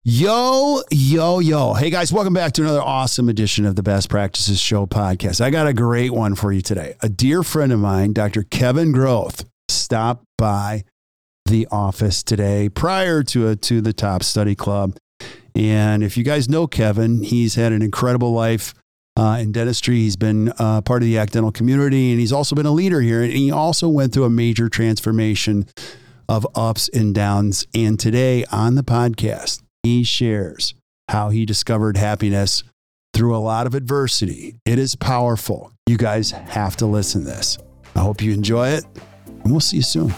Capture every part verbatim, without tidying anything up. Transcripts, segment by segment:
Yo, yo, yo. Hey guys, welcome back to another awesome edition of the Best Practices Show podcast. I got a great one for you today. A dear friend of mine, Doctor Kevin Groth, stopped by the office today prior to a To the Top Study Club. And if you guys know Kevin, he's had an incredible life uh, in dentistry. He's been uh, part of the accidental community, and he's also been a leader here. And he also went through a major transformation of ups and downs. And today on the podcast, he shares how he discovered happiness through a lot of adversity. It is powerful. You guys have to listen to this. I hope you enjoy it, and we'll see you soon.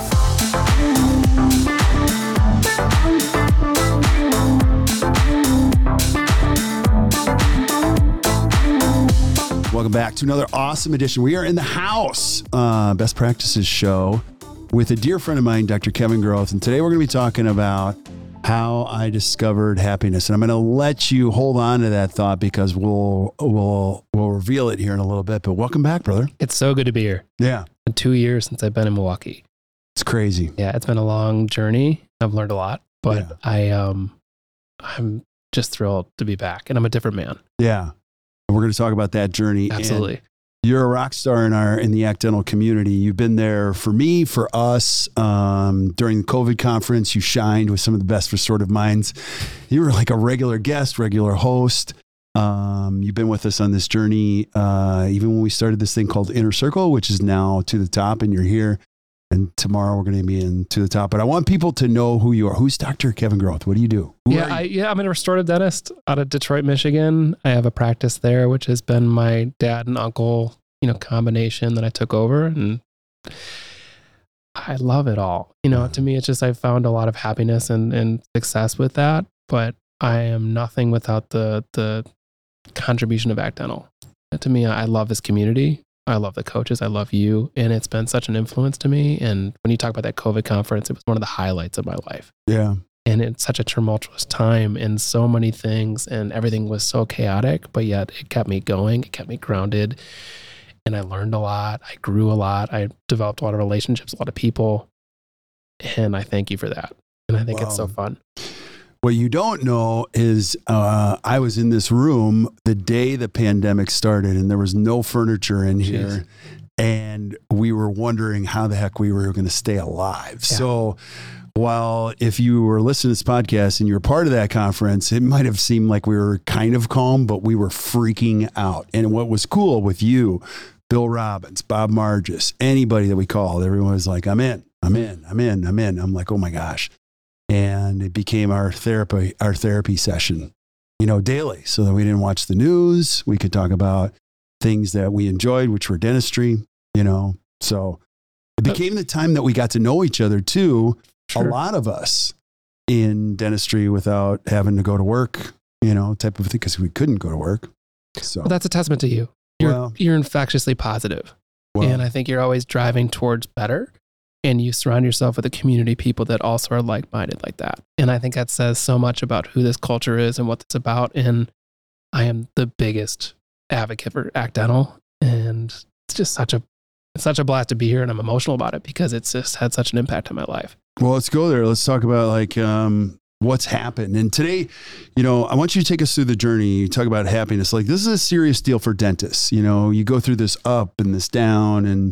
Welcome back to another awesome edition. We are in the house, uh, Best Practices Show, with a dear friend of mine, Doctor Kevin Groth. And today we're going to be talking about how I discovered happiness. And I'm going to let you hold on to that thought because we'll we'll we'll reveal it here in a little bit. But welcome back, brother. It's so good to be here. Yeah. It's been two years since I've been in Milwaukee. It's crazy. Yeah, it's been a long journey. I've learned a lot, but Yeah. I um I'm just thrilled to be back, and I'm a different man. Yeah. And we're going to talk about that journey. Absolutely. And you're a rock star in our in the accidental community. You've been there for me, for us. Um, during the COVID conference, you shined with some of the best restorative minds. You were like a regular guest, regular host. Um, you've been with us on this journey, uh, even when we started this thing called Inner Circle, which is now To the Top, and you're here. And tomorrow we're going to be in To the Top. But I want people to know who you are. Who's Doctor Kevin Groth? What do you do? Who Yeah, I, yeah, I'm a restorative dentist out of Detroit, Michigan. I have a practice there, which has been my dad and uncle, you know, combination that I took over, and I love it all. You know, Yeah. to me, it's just I found a lot of happiness and, and success with that. But I am nothing without the the contribution of accidental. To me, I love this community. I love the coaches. I love you. And it's been such an influence to me. And when you talk about that COVID conference, it was one of the highlights of my life. Yeah. And it's such a tumultuous time and so many things, and everything was so chaotic, but yet it kept me going. It kept me grounded. And I learned a lot. I grew a lot. I developed a lot of relationships, a lot of people. And I thank you for that. And I think Wow. it's so fun. What you don't know is uh, I was in this room the day the pandemic started, and there was no furniture in here. Jeez. And we were wondering how the heck we were going to stay alive. Yeah. So while if you were listening to this podcast and you were part of that conference, it might have seemed like we were kind of calm, but we were freaking out. And what was cool with you, Bill Robbins, Bob Margis, anybody that we called, everyone was like, I'm in, I'm in, I'm in, I'm in. I'm like, oh my gosh. And it became our therapy, our therapy session, you know, daily, so that we didn't watch the news. We could talk about things that we enjoyed, which were dentistry, you know. So it became the time that we got to know each other too. Sure. A lot of us in dentistry without having to go to work, you know, type of thing, because we couldn't go to work. So Well, that's a testament to you. You're, Well- you're infectiously positive. well, And I think you're always driving towards better. And you surround yourself with a community of people that also are like-minded like that. And I think that says so much about who this culture is and what it's about. And I am the biggest advocate for accidental. And it's just such a, it's such a blast to be here. And I'm emotional about it because it's just had such an impact on my life. well, let's go there. Let's talk about like um, what's happened. And today, you know, I want you to take us through the journey. You talk about happiness. Like this is a serious deal for dentists. You know, you go through this up and this down, and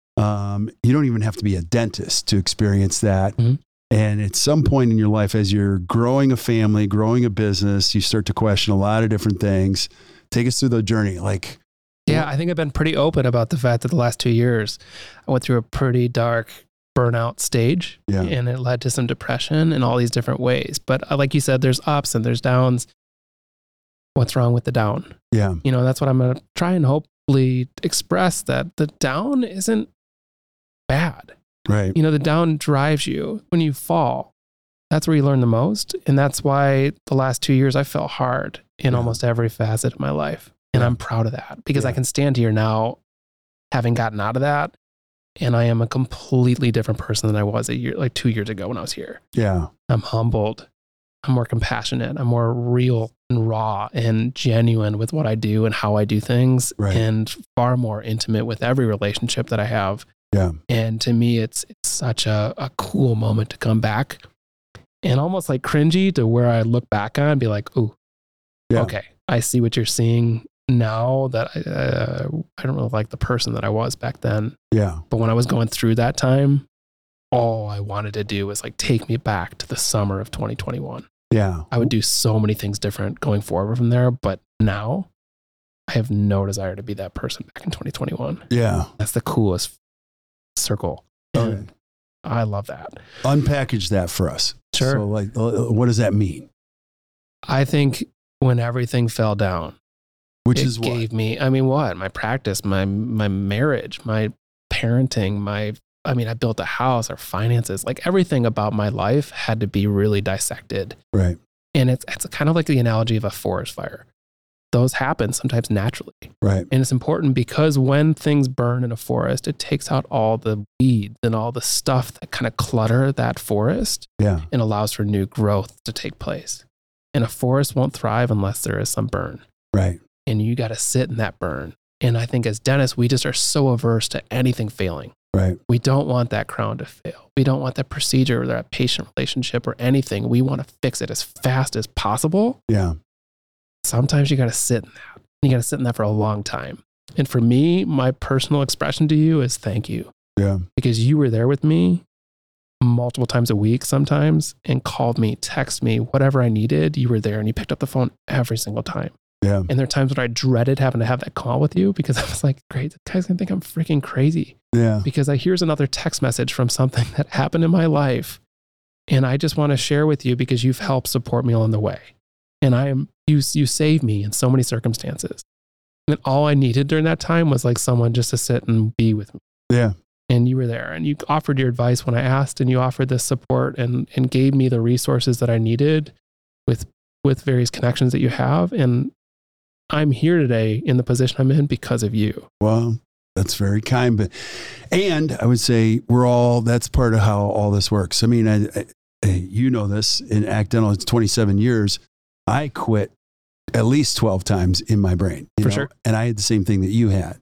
um, you don't even have to be a dentist to experience that. Mhm. And at some point in your life, as you're growing a family, growing a business, you start to question a lot of different things. Take us through the journey. Like, Yeah, I think I've been pretty open about the fact that the last two years, I went through a pretty dark burnout stage, Yeah. and it led to some depression in all these different ways. But uh, like you said, there's ups and there's downs. What's wrong with the down? yeah, You know, that's what I'm going to try and hopefully express, that the down isn't bad. right. You know, the down drives you. When you fall, that's where you learn the most. And that's why the last two years I felt hard in Yeah. almost every facet of my life. And Yeah. I'm proud of that because Yeah. I can stand here now having gotten out of that. And I am a completely different person than I was a year, like two years ago when I was here. Yeah. I'm humbled. I'm more compassionate. I'm more real and raw and genuine with what I do and how I do things, Right. and far more intimate with every relationship that I have. Yeah. And to me, it's, it's such a, a cool moment to come back and almost like cringy to where I look back on and be like, oh, Yeah. okay, I see what you're seeing now that I, uh, I don't really like the person that I was back then. Yeah. But when I was going through that time, all I wanted to do was like take me back to the summer of twenty twenty-one. Yeah. I would do so many things different going forward from there. But now I have no desire to be that person back in twenty twenty-one. Yeah. That's the coolest circle. Okay. And I love that. Unpackage that for us. Sure. So like, uh, what does that mean? I think when everything fell down, Which it is what? gave me, I mean, what? My practice, my my marriage, my parenting, my, I mean, I built a house, our finances, like everything about my life had to be really dissected. Right. And it's it's kind of like the analogy of a forest fire. Those happen sometimes naturally. Right. And it's important because when things burn in a forest, it takes out all the weeds and all the stuff that kind of clutter that forest Yeah. and allows for new growth to take place. And a forest won't thrive unless there is some burn. Right. And you got to sit in that burn. And I think as dentists, we just are so averse to anything failing. Right. We don't want that crown to fail. We don't want that procedure or that patient relationship or anything. We want to fix it as fast as possible. Yeah. Sometimes you got to sit in that. You got to sit in that for a long time. And for me, my personal expression to you is thank you. Yeah. Because you were there with me multiple times a week sometimes and called me, text me, whatever I needed. You were there and you picked up the phone every single time. Yeah. And there are times when I dreaded having to have that call with you because I was like, great, this guy's going to think I'm freaking crazy. Yeah. Because I here's another text message from something that happened in my life. And I just want to share with you because you've helped support me along the way. And I am, you, you saved me in so many circumstances. And all I needed during that time was like someone just to sit and be with me. Yeah. And you were there and you offered your advice when I asked, and you offered this support and, and gave me the resources that I needed with, with various connections that you have. And I'm here today in the position I'm in because of you. Well, that's very kind. But, and I would say we're all, that's part of how all this works. I mean, I, I, you know this, in Act Dental, it's twenty-seven years. I quit at least twelve times in my brain. You For know? sure. And I had the same thing that you had.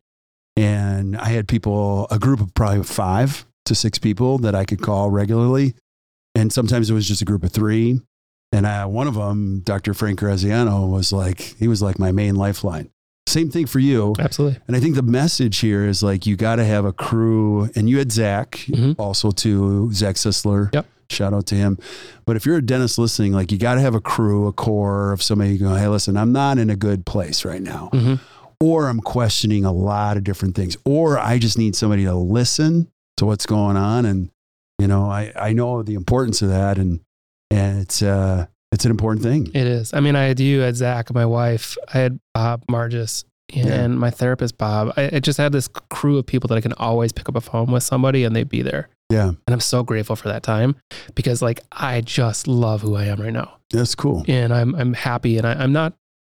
And I had people, a group of probably five to six people that I could call regularly. And sometimes it was just a group of three. And I, one of them, Doctor Frank Graziano, was like, he was like my main lifeline. Same thing for you. Absolutely. And I think the message here is like, you got to have a crew. And you had Zach, Mhm. also too, Zach Sisler. Yep. Shout out to him. But if you're a dentist listening, like you got to have a crew, a core of somebody going, hey, listen, I'm not in a good place right now. Mhm. Or I'm questioning a lot of different things. Or I just need somebody to listen to what's going on. And, you know, I, I know the importance of that. And, and it's, uh, it's an important thing. It is. I mean, I had you, I had Zach, my wife, I had Bob Margis, and Yeah. my therapist, Bob. I, I just had this crew of people that I can always pick up a phone with somebody and they'd be there. Yeah. And I'm so grateful for that time because like, I just love who I am right now. That's cool. And I'm, I'm happy and I, I'm not,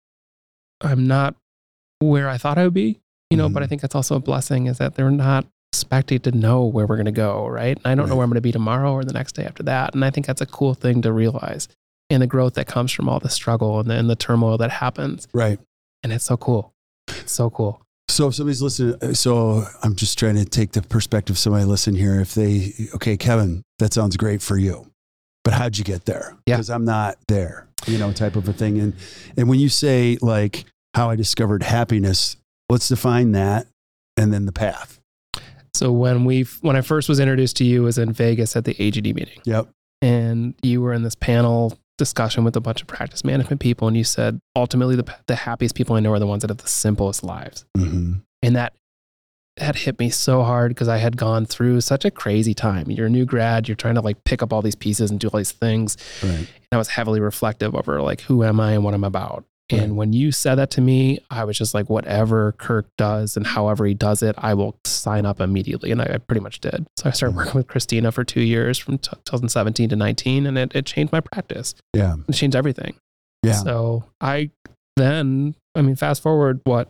I'm not where I thought I would be, you know, Mhm. but I think that's also a blessing is that they're not expecting to know where we're going to go. Right. And I don't know Right. where I'm going to be tomorrow or the next day after that. And I think that's a cool thing to realize. And the growth that comes from all the struggle and the, and the turmoil that happens. Right. And it's so cool. It's so cool. So if somebody's listening, so I'm just trying to take the perspective of somebody listen here. If they, okay, Kevin, that sounds great for you, but how'd you get there? Yeah. Because I'm not there, you know, type of a thing. And, and when you say like how I discovered happiness, let's define that and then the path. So when we, when I first was introduced to you was in Vegas at the A G D meeting. Yep. And you were in this panel discussion with a bunch of practice management people. And you said, ultimately the, the happiest people I know are the ones that have the simplest lives. Mm-hmm. And that, that hit me so hard because I had gone through such a crazy time. You're a new grad, you're trying to like pick up all these pieces and do all these things. Right. And I was heavily reflective over like, who am I and what I'm about? Right. And when you said that to me, I was just like, whatever Kirk does and however he does it, I will sign up immediately. And I, I pretty much did. So I started working with Christina for two years from t- twenty seventeen to nineteen, and it, it changed my practice. Yeah. It changed everything. Yeah. So I then, I mean, fast forward, what,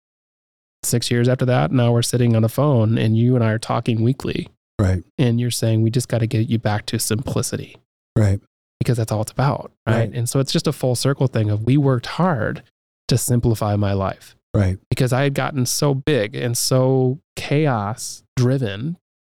six years after that, now we're sitting on the phone and you and I are talking weekly. Right. And you're saying, we just got to get you back to simplicity. Right. Because that's all it's about, right? Right. And so it's just a full circle thing of we worked hard to simplify my life Right. because I had gotten so big and so chaos driven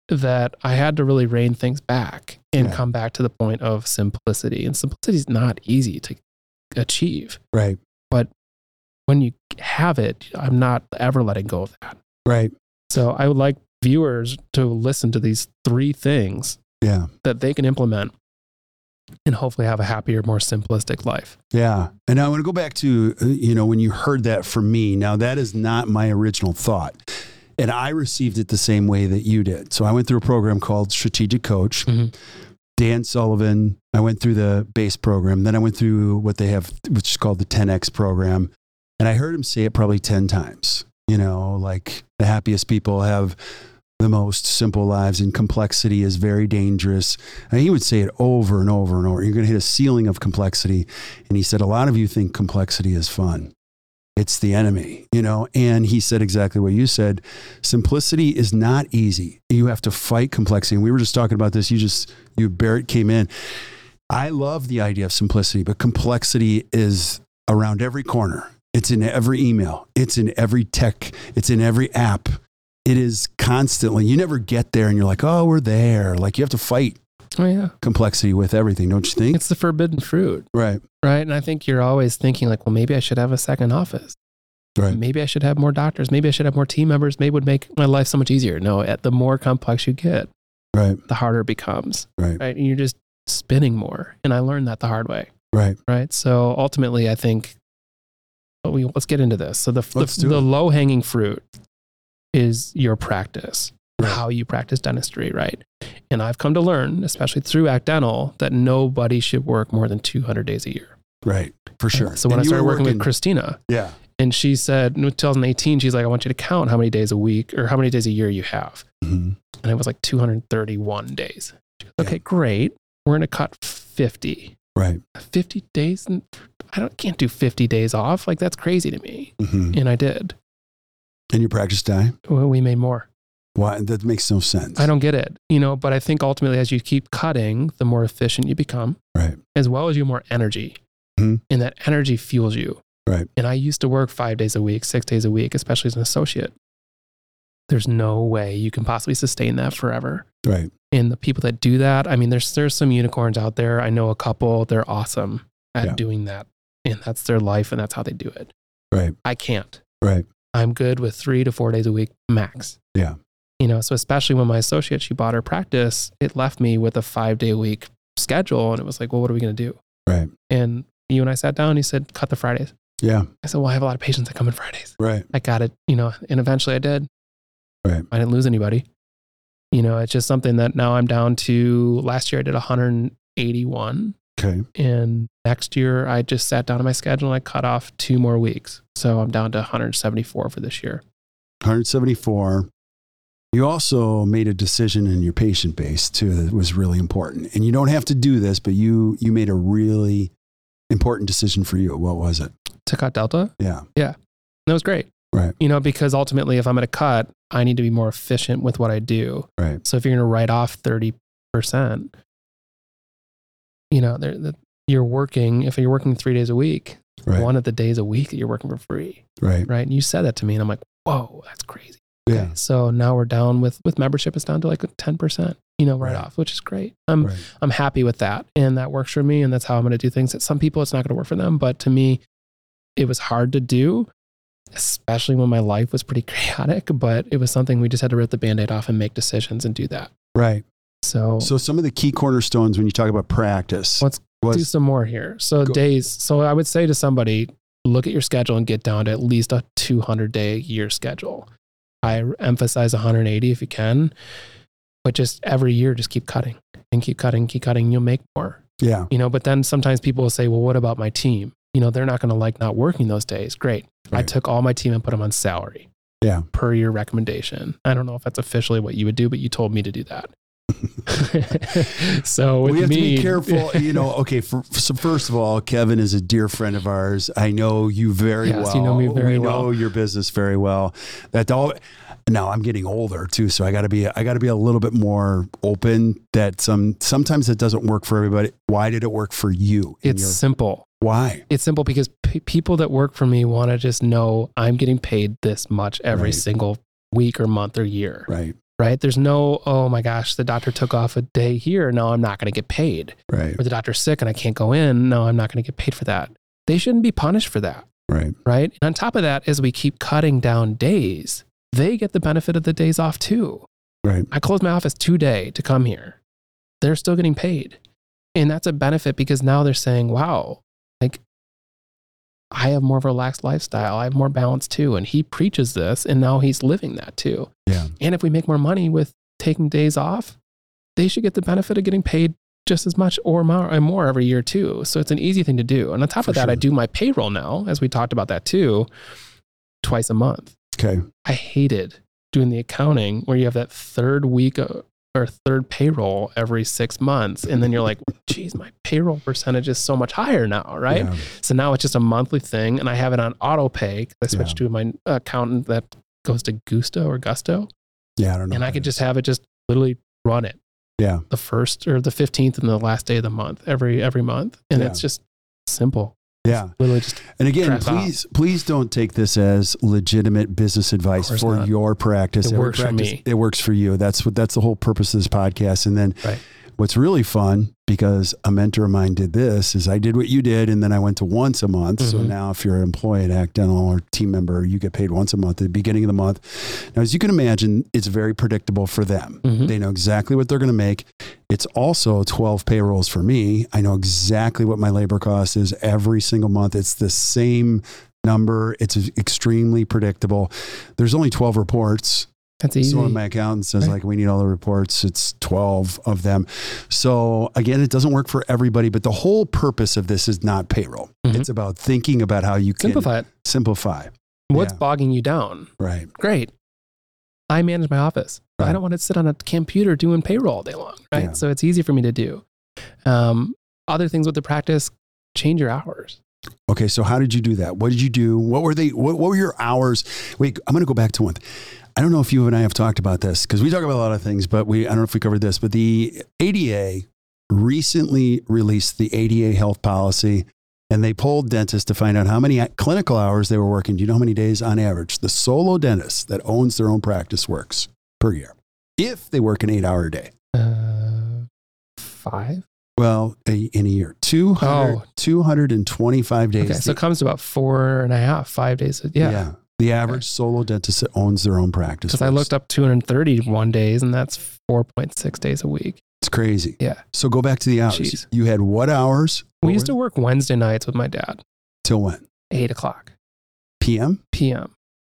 that I had to really rein things back and Yeah. come back to the point of simplicity. And simplicity is not easy to achieve. Right. But when you have it, I'm not ever letting go of that. Right. So I would like viewers to listen to these three things Yeah. that they can implement and hopefully have a happier, more simplistic life. Yeah. And I want to go back to, uh, you know, when you heard that from me. Now, that is not my original thought. And I received it the same way that you did. So I went through a program called Strategic Coach. Mhm. Dan Sullivan, I went through the base program. Then I went through what they have, which is called the ten X program. And I heard him say it probably ten times, you know, like the happiest people have the most simple lives and complexity is very dangerous. And he would say it over and over and over. You're going to hit a ceiling of complexity. And he said, a lot of you think complexity is fun. It's the enemy, you know? And he said exactly what you said. Simplicity is not easy. You have to fight complexity. And we were just talking about this. You just, you, Barrett came in. I love the idea of simplicity, but complexity is around every corner. It's in every email. It's in every tech. It's in every app. It is constantly, you never get there and you're like, oh, we're there. Like you have to fight Oh, yeah. complexity with everything, don't you think? It's the forbidden fruit, Right. right? And I think you're always thinking like, well, maybe I should have a second office. Right. Maybe I should have more doctors. Maybe I should have more team members. Maybe it would make my life so much easier. No, at the more complex you get, Right. the harder it becomes, Right. right? And you're just spinning more. And I learned that the hard way, Right. right? So ultimately, I think, well, we, let's get into this. So the, Let's the, do the it. low hanging fruit is your practice, Right. how you practice dentistry, right? And I've come to learn, especially through Act Dental, that nobody should work more than two hundred days a year. Right. For sure. So when And I you started were working, with Christina, Yeah. and she said, in twenty eighteen, she's like, I want you to count how many days a week or how many days a year you have. Mhm. And it was like two hundred thirty-one days. She goes, Yeah. okay, great. We're going to cut fifty. Right. fifty days? And I don't, can't do fifty days off. Like, that's crazy to me. Mhm. And I did. And your practice time? Well, we made more. Why? That makes no sense. I don't get it, you know, but I think ultimately as you keep cutting, the more efficient you become, Right. as well as you have more energy. Mhm. And that energy fuels you. Right. And I used to work five days a week, six days a week, especially as an associate. There's no way you can possibly sustain that forever. Right. And the people that do that, I mean, there's there's some unicorns out there. I know a couple, they're awesome at Yeah. doing that. And that's their life and that's how they do it. Right. I can't. Right. I'm good with three to four days a week max. Yeah. You know, so especially when my associate, she bought her practice, it left me with a five day a week schedule. And it was like, well, what are we going to do? Right. And you and I sat down and he said, cut the Fridays. Yeah. I said, well, I have a lot of patients that come in Fridays. Right. I got it, you know, and eventually I did. Right. I didn't lose anybody. You know, it's just something that now I'm down to. Last year I did one hundred eighty-one. Okay. And next year I just sat down on my schedule and I cut off two more weeks. So I'm down to one hundred seventy-four for this year. one hundred seventy-four. You also made a decision in your patient base too that was really important. And you don't have to do this, but you you made a really important decision for you. What was it? To cut Delta? Yeah. Yeah. That was great. Right. You know, because ultimately if I'm going to cut, I need to be more efficient with what I do. Right. So if you're going to write off thirty percent, you know, they're, the, you're working, if you're working three days a week, Right. one of the days a week that you're working for free. Right. Right. And you said that to me and I'm like, whoa, that's crazy. Yeah. So now we're down with, with membership, it's down to like ten percent, you know, right, Right. off, which is great. I'm, Right. I'm happy with that. And that works for me. And that's how I'm going to do things. That some people, it's not going to work for them. But to me, it was hard to do, especially when my life was pretty chaotic, but it was something we just had to rip the Band-Aid off and make decisions and do that. Right. So, So some of the key cornerstones when you talk about practice. let's was, do some more here. So Go. days. So I would say to somebody, look at your schedule and get down to at least a two hundred day a year schedule. I emphasize one hundred eighty if you can, but just every year, just keep cutting and keep cutting, keep cutting. You'll make more, Yeah. you know, but then sometimes people will say, well, what about my team? You know, they're not going to like not working those days. Great. I Right. took all my team and put them on salary. Yeah. Per your recommendation. I don't know if that's officially what you would do, but you told me to do that. So with we have me, to be careful, you know. Okay, for, so first of all, Kevin is a dear friend of ours. I know you very Yes, well. you know me very we well. know your business very well. That all. Now I'm getting older too, so I got to be. I got to be a little bit more open. That some sometimes it doesn't work for everybody. Why did it work for you? in it's your- simple. why. It's simple because p- people that work for me want to just know I'm getting paid this much every Right. single week or month or year. Right. right? There's no, oh my gosh, the doctor took off a day here. No, I'm not going to get paid. Right. Or the doctor's sick and I can't go in. No, I'm not going to get paid for that. They shouldn't be punished for that. Right. Right. And on top of that, as we keep cutting down days, they get the benefit of the days off too. Right. I closed my office today to come here. They're still getting paid. And that's a benefit because now they're saying, wow, like I have more of a relaxed lifestyle. I have more balance too. And he preaches this and now he's living that too. Yeah. And if we make more money with taking days off, they should get the benefit of getting paid just as much or more, and more every year too. So it's an easy thing to do. And on top For of that, sure. I do my payroll now, as we talked about that too, twice a month. Okay. I hated doing the accounting where you have that third week of, or third payroll every six months. And then you're like, geez, my payroll percentage is so much higher now, right? Yeah. So now it's just a monthly thing and I have it on auto pay. I switched Yeah. to my accountant that goes to Gusto or Gusto. Yeah. I don't know. And I what could it just is. have it just literally run it Yeah. the first or the fifteenth and the last day of the month, every, every month. And Yeah. it's just simple. Yeah. Literally just, And again, Trap please, please don't take this as legitimate business advice course for not. your practice. It Every works for practice- me. It works for you. That's what, that's the whole purpose of this podcast. And then Right. what's really fun, because a mentor of mine did this, is I did what you did. And then I went to once a month. So Mhm. now if you're an employee at Act Dental or team member, you get paid once a month at the beginning of the month. Now, as you can imagine, it's very predictable for them. Mhm. They know exactly what they're going to make. It's also twelve payrolls for me. I know exactly what my labor cost is every single month. It's the same number. It's extremely predictable. There's only twelve reports. that's easy. So when my accountant says Right. like, we need all the reports, it's twelve of them. So again, it doesn't work for everybody, but the whole purpose of this is not payroll. Mhm. It's about thinking about how you can Simplify it. simplify. What's Yeah. bogging you down? Right. Great. I manage my office. Right. I don't want to sit on a computer doing payroll all day long, right? Yeah. So it's easy for me to do. Um, other things with the practice, change your hours. Okay. So how did you do that? What did you do? What were they, what, what were your hours? Wait, I'm going to go back to one thing. I don't know if you and I have talked about this because we talk about a lot of things, but we, I don't know if we covered this, but the A D A recently released the A D A health policy and they polled dentists to find out how many clinical hours they were working. Do you know how many days on average the solo dentist that owns their own practice works per year? If they work an eight hour day. Uh, five? Well, a, in a year, two hundred, Oh. two hundred twenty-five days. Okay, so it comes to about four and a half, five days. Yeah. The average solo dentist that owns their own practice. Because I works. looked up two hundred thirty-one days and that's four point six days a week. It's crazy. Yeah. So go back to the hours. Jeez. You had what hours? We What used to were- work Wednesday nights with my dad, till when? eight o'clock P M? P M.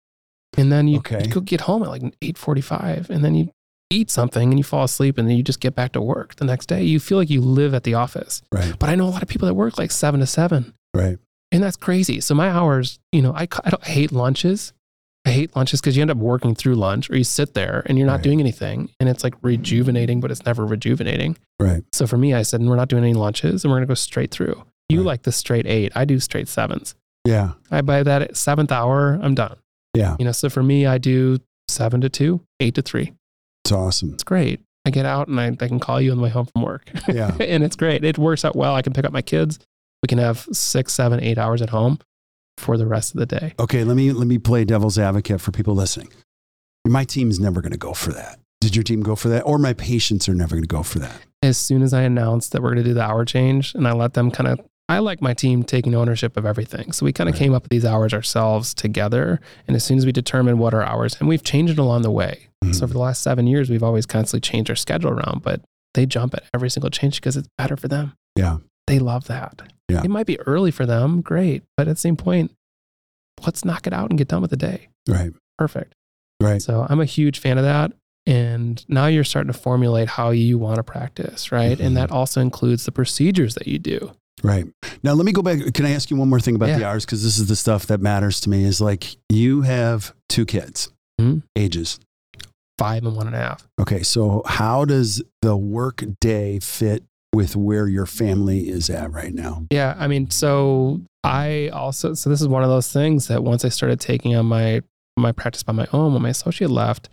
And then you Okay. go get home at like eight forty-five and then you eat something and you fall asleep and then you just get back to work the next day. You feel like you live at the office. Right. But I know a lot of people that work like seven to seven. Right. And that's crazy. So my hours, you know, I, I, don't, I hate lunches. I hate lunches because you end up working through lunch or you sit there and you're not Right. doing anything. And it's like rejuvenating, but it's never rejuvenating. Right. So for me, I said, we're not doing any lunches and we're going to go straight through. You Right. like the straight eight. I do straight sevens. Yeah. I by that seventh hour, I'm done. Yeah. You know, so for me, I do seven to two, eight to three. It's awesome. It's great. I get out and I, I can call you on the way home from work. Yeah. And it's great. It works out well. I can pick up my kids. We can have six, seven, eight hours at home for the rest of the day. Okay. Let me, let me play devil's advocate for people listening. My team's never going to go for that. Did your team go for that? Or my patients are never going to go for that. As soon as I announce that we're going to do the hour change and I let them kind of, I like my team taking ownership of everything. So we kind of Right. came up with these hours ourselves together. And as soon as we determined what our hours, and we've changed it along the way. Mhm. So for the last seven years, we've always constantly changed our schedule around, but they jump at every single change because it's better for them. Yeah. They love that. Yeah. It might be early for them. Great. But at the same point, let's knock it out and get done with the day. Right. Perfect. Right. So I'm a huge fan of that. And now you're starting to formulate how you want to practice, right? Mhm. And that also includes the procedures that you do. Right. Now, let me go back. Can I ask you one more thing about Yeah. the hours? Because this is the stuff that matters to me is like you have two kids, Mhm. ages. Five and one and a half. Okay. So how does the work day fit with where your family is at right now? Yeah. I mean, so I also, so this is one of those things that once I started taking on my, my practice by my own, when my associate left,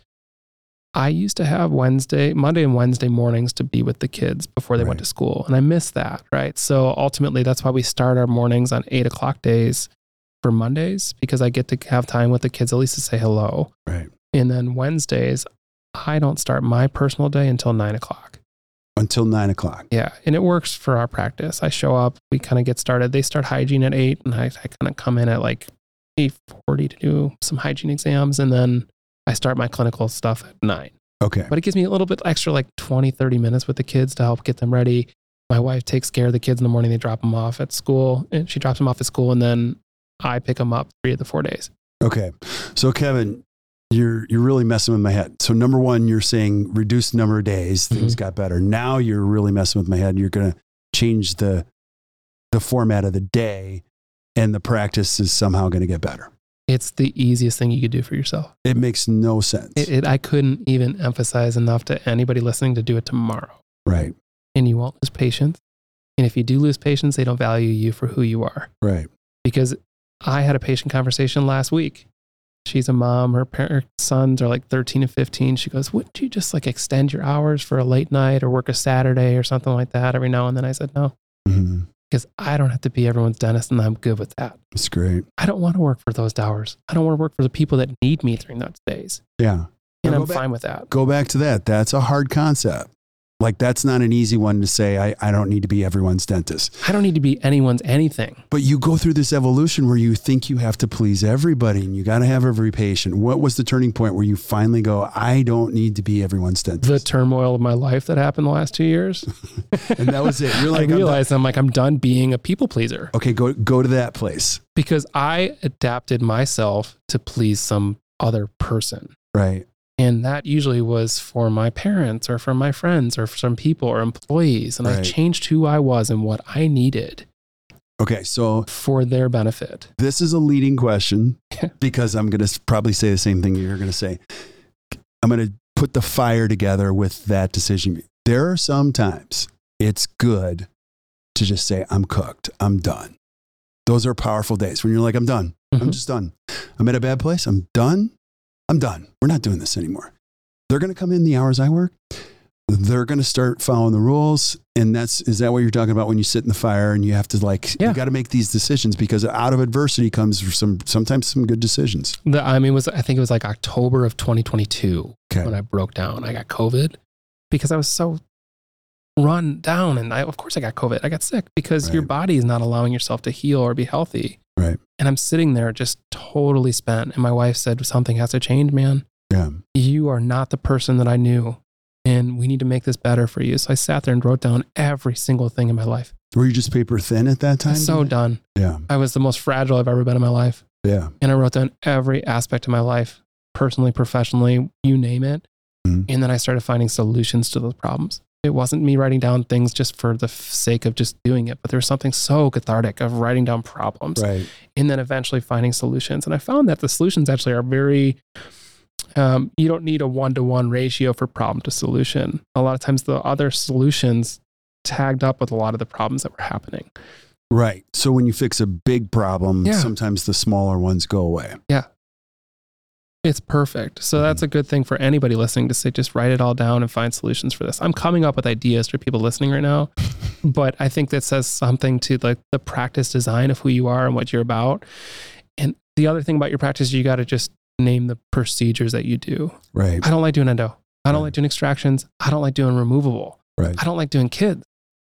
I used to have Wednesday, Monday and Wednesday mornings to be with the kids before they went Right. to school. And I miss that, right? So ultimately, that's why we start our mornings on eight o'clock days for Mondays, because I get to have time with the kids, at least to say hello. Right. And then Wednesdays, I don't start my personal day until nine o'clock. Until nine o'clock. Yeah. And it works for our practice. I show up, we kind of get started. They start hygiene at eight, and I, I kind of come in at like eight forty to do some hygiene exams. And then I start my clinical stuff at nine. Okay. But it gives me a little bit extra, like twenty, thirty minutes with the kids to help get them ready. My wife takes care of the kids in the morning. They drop them off at school, and she drops them off at school. And then I pick them up three of the four days. Okay. So Kevin, you're, you're really messing with my head. So number one, you're saying reduce the number of days, things mm-hmm. got better. Now you're really messing with my head. You're going to change the, the format of the day, and the practice is somehow going to get better. It's the easiest thing you could do for yourself. It makes no sense. It, it, I couldn't even emphasize enough to anybody listening to do it tomorrow. Right. And you won't lose patience. And if you do lose patience, they don't value you for who you are. Right. Because I had a patient conversation last week. She's a mom. Her parents, sons are like thirteen and fifteen. She goes, wouldn't you just like extend your hours for a late night or work a Saturday or something like that every now and then? I said, no. Mm-hmm. Because I don't have to be everyone's dentist, and I'm good with that. That's great. I don't want to work for those hours. I don't want to work for the people that need me during those days. Yeah. And now I'm back, fine with that. Go back to that. That's a hard concept. Like, that's not an easy one to say, I, I don't need to be everyone's dentist. I don't need to be anyone's anything. But you go through this evolution where you think you have to please everybody, and you got to have every patient. What was the turning point where you finally go, I don't need to be everyone's dentist? The turmoil of my life that happened the last two years. And that was it. You're like, I realized I'm, I'm like, I'm done being a people pleaser. Okay, go, go to that place. Because I adapted myself to please some other person. Right. And that usually was for my parents or for my friends or for some people or employees. And right. I changed who I was and what I needed. Okay, so for their benefit. This is a leading question because I'm going to probably say the same thing you're going to say. I'm going to put the fire together with that decision. There are some times it's good to just say, I'm cooked. I'm done. Those are powerful days when you're like, I'm done. Mm-hmm. I'm just done. I'm at a bad place. I'm done. I'm done. We're not doing this anymore. They're going to come in the hours I work. They're going to start following the rules. And that's, is that what you're talking about when you sit in the fire and you have to like, yeah. you got to make these decisions, because out of adversity comes some, sometimes some good decisions. The, I mean, it was, I think it was like October of twenty twenty-two okay. when I broke down. I got COVID because I was so run down. And I, of course I got COVID. I got sick because right. your body is not allowing yourself to heal or be healthy. Right. And I'm sitting there just totally spent. And my wife said, something has to change, man. Yeah. You are not the person that I knew. And we need to make this better for you. So I sat there and wrote down every single thing in my life. Were you just paper thin at that time? So done. Yeah. I was the most fragile I've ever been in my life. Yeah. And I wrote down every aspect of my life, personally, professionally, you name it. Mm-hmm. And then I started finding solutions to those problems. It wasn't me writing down things just for the f- sake of just doing it, but there was something so cathartic of writing down problems right. and then eventually finding solutions. And I found that the solutions actually are very, um, you don't need a one-to-one ratio for problem to solution. A lot of times the other solutions tagged up with a lot of the problems that were happening. Right. So when you fix a big problem, yeah. sometimes the smaller ones go away. Yeah. It's perfect. So that's a good thing for anybody listening to say, just write it all down and find solutions for this. I'm coming up with ideas for people listening right now, but I think that says something to like the practice design of who you are and what you're about. And the other thing about your practice, you got to just name the procedures that you do. Right. I don't like doing endo. I don't right. like doing extractions. I don't like doing removable. Right. I don't like doing kids.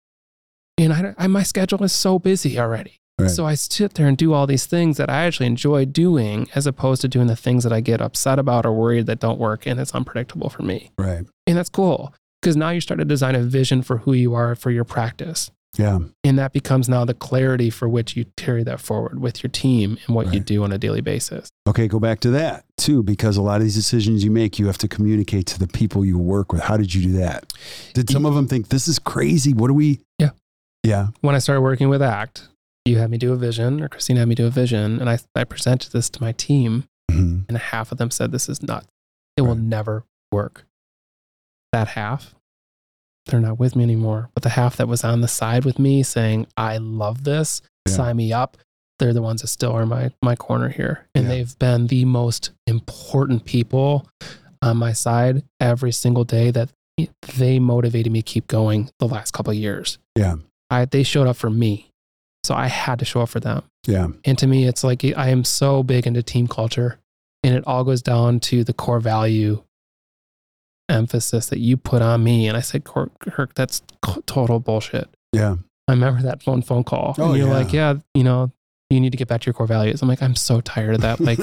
And I, I my schedule is so busy already. Right. So I sit there and do all these things that I actually enjoy doing, as opposed to doing the things that I get upset about or worried that don't work, and it's unpredictable for me. Right. And that's cool, because now you start to design a vision for who you are for your practice. Yeah. And that becomes now the clarity for which you carry that forward with your team and what right. you do on a daily basis. Okay, go back to that too, because a lot of these decisions you make, you have to communicate to the people you work with. How did you do that? Did some of them think, this is crazy? What do we? Yeah. Yeah. When I started working with ACT, you had me do a vision, or Christina had me do a vision, and I, I presented this to my team, mm-hmm. and half of them said, this is nuts. It right. will never work. That half, they're not with me anymore. But the half that was on the side with me saying, I love this, yeah. sign me up, they're the ones that still are my, my corner here. And yeah. they've been the most important people on my side every single day, that they motivated me to keep going the last couple of years. Yeah. I, they showed up for me. So I had to show up for them. Yeah. And to me, it's like, I am so big into team culture, and it all goes down to the core value emphasis that you put on me. And I said, Kirk, that's total bullshit. Yeah. I remember that phone phone call. Oh, and you're yeah. like, yeah, you know, you need to get back to your core values. I'm like, I'm so tired of that, like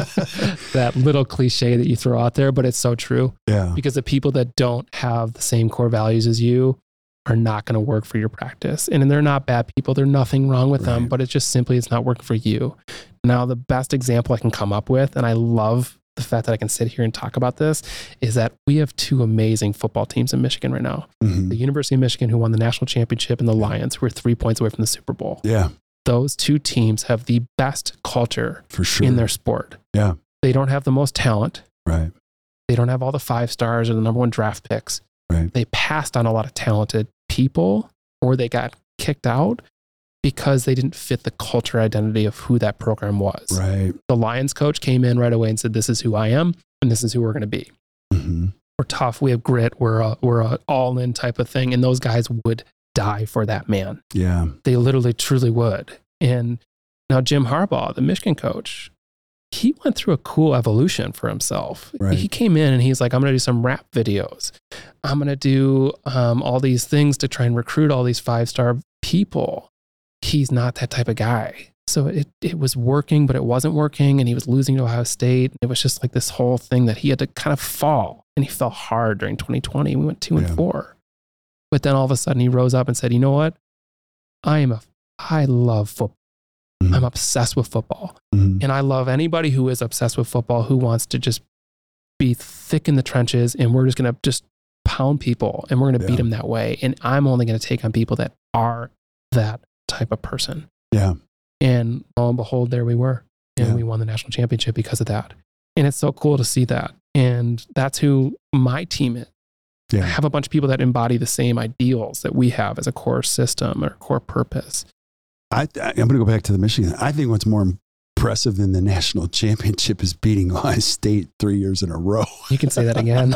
that little cliche that you throw out there, but it's so true. Yeah. Because the people that don't have the same core values as you are not going to work for your practice. And they're not bad people. There's nothing wrong with right. them, but it's just simply, it's not working for you. Now, the best example I can come up with, and I love the fact that I can sit here and talk about this, is that we have two amazing football teams in Michigan right now. Mm-hmm. The University of Michigan, who won the national championship, and the Lions, who are three points away from the Super Bowl. Yeah. Those two teams have the best culture for sure in their sport. Yeah. They don't have the most talent. Right. They don't have all the five stars or the number one draft picks. Right. They passed on a lot of talented people, or they got kicked out because they didn't fit the culture identity of who that program was. Right. The Lions coach came in right away and said, this is who I am, and this is who we're going to be. Mm-hmm. We're tough. We have grit. We're a, we're a all-in type of thing. And those guys would die for that man. Yeah. They literally, truly would. And now Jim Harbaugh, the Michigan coach, he went through a cool evolution for himself. Right. He came in and he's like, I'm going to do some rap videos. I'm going to do um, all these things to try and recruit all these five-star people. He's not that type of guy. So it, it was working, but it wasn't working. And he was losing to Ohio State. It was just like this whole thing that he had to kind of fall. And he fell hard during twenty twenty. We went two yeah. and four. But then all of a sudden he rose up and said, you know what? I am a, I love football. Mm-hmm. I'm obsessed with football. Mm-hmm. And I love anybody who is obsessed with football, who wants to just be thick in the trenches. And we're just going to just pound people and we're going to yeah. beat them that way. And I'm only going to take on people that are that type of person. Yeah. And lo and behold, there we were. And yeah. we won the national championship because of that. And it's so cool to see that. And that's who my team is. Yeah. I have a bunch of people that embody the same ideals that we have as a core system or core purpose. I, I'm going to go back to the Michigan. I think what's more impressive than the national championship is beating Ohio State three years in a row. You can say that again.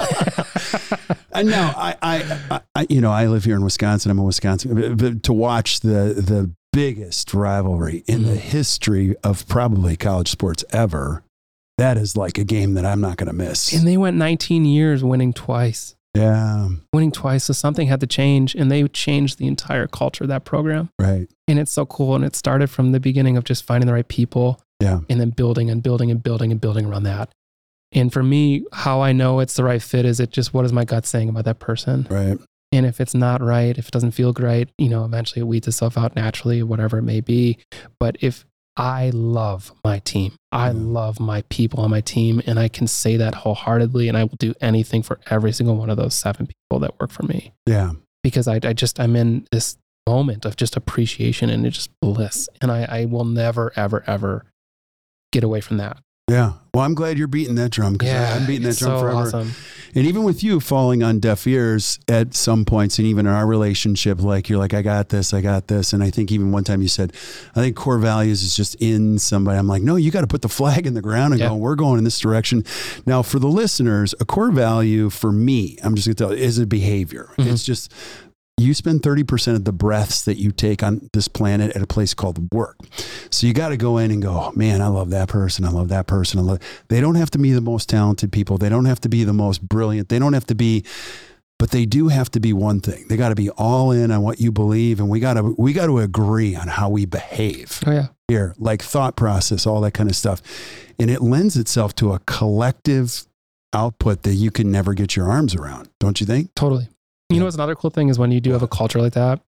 And now I, I, I, you know, I live here in Wisconsin. I'm a Wisconsin, but to watch the, the biggest rivalry in mm-hmm. the history of probably college sports ever, that is like a game that I'm not going to miss. And they went nineteen years winning twice. Yeah. Winning twice. So something had to change, and they changed the entire culture of that program. Right. And it's so cool. And it started from the beginning of just finding the right people. Yeah. And then building and building and building and building around that. And for me, how I know it's the right fit is it just, what is my gut saying about that person? Right. And if it's not right, if it doesn't feel great, you know, eventually it weeds itself out naturally, whatever it may be. But if I love my team, I yeah. love my people on my team, and I can say that wholeheartedly, and I will do anything for every single one of those seven people that work for me. Yeah. Because I, I just, I'm in this moment of just appreciation and just bliss. And I, I will never, ever, ever get away from that. Yeah. Well, I'm glad you're beating that drum, because yeah, I'm beating that drum so forever. Awesome. And even with you falling on deaf ears at some points, and even in our relationship, like you're like, I got this, I got this. And I think even one time you said, I think core values is just in somebody. I'm like, no, you got to put the flag in the ground and yeah. go, we're going in this direction. Now, for the listeners, a core value for me, I'm just going to tell you, is a behavior. Mm-hmm. It's just, you spend thirty percent of the breaths that you take on this planet at a place called work. So you got to go in and go, oh, man, I love that person. I love that person. I love. They don't have to be the most talented people. They don't have to be the most brilliant. They don't have to be, but they do have to be one thing. They got to be all in on what you believe. And we got to, we got to agree on how we behave oh, yeah. here, like thought process, all that kind of stuff. And it lends itself to a collective output that you can never get your arms around. Don't you think? Totally. You know what's another cool thing is when you do have a culture like that,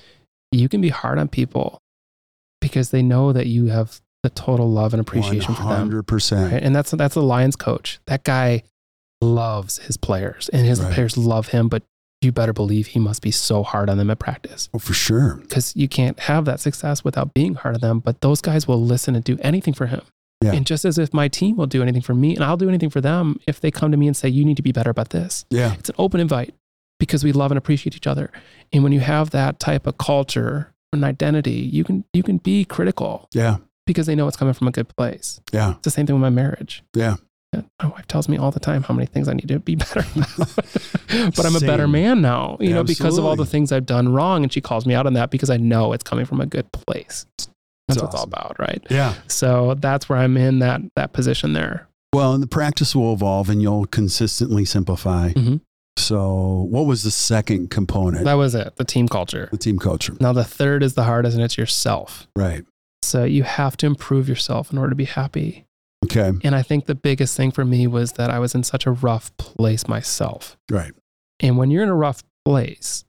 you can be hard on people because they know that you have the total love and appreciation for them. one hundred percent. Right? And that's that's the Lions coach. That guy loves his players, and his right. players love him, but you better believe he must be so hard on them at practice. Oh, for sure. Because you can't have that success without being hard on them, but those guys will listen and do anything for him. Yeah. And just as if my team will do anything for me, and I'll do anything for them if they come to me and say, you need to be better about this. Yeah. It's an open invite. Because we love and appreciate each other. And when you have that type of culture and identity, you can you can be critical. Yeah. Because they know it's coming from a good place. Yeah. It's the same thing with my marriage. Yeah. My wife tells me all the time how many things I need to be better about. But I'm a better man now, you know, Absolutely. Because of all the things I've done wrong. And she calls me out on that because I know it's coming from a good place. That's, that's what awesome. It's all about, right? Yeah. So that's where I'm in that that position there. Well, and the practice will evolve and you'll consistently simplify. Mm-hmm. So what was the second component? That was it, the team culture. The team culture. Now the third is the hardest, and it's yourself. Right. So you have to improve yourself in order to be happy. Okay. And I think the biggest thing for me was that I was in such a rough place myself. Right. And when you're in a rough place,